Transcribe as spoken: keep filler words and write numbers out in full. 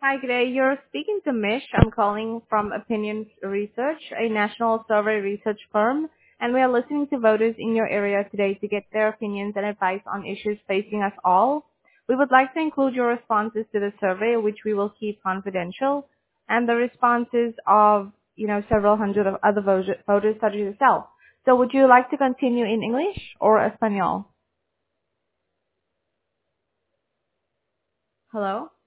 Hi, good day. You're speaking to Mish. I'm calling from Opinions Research, a national survey research firm, and we are listening to voters in your area today to get their opinions and advice on issues facing us all. We would like to include your responses to the survey, which we will keep confidential, and the responses of, you know, several hundred of other vo- voters such as yourself. So would you like to continue in English or Espanol? Hello?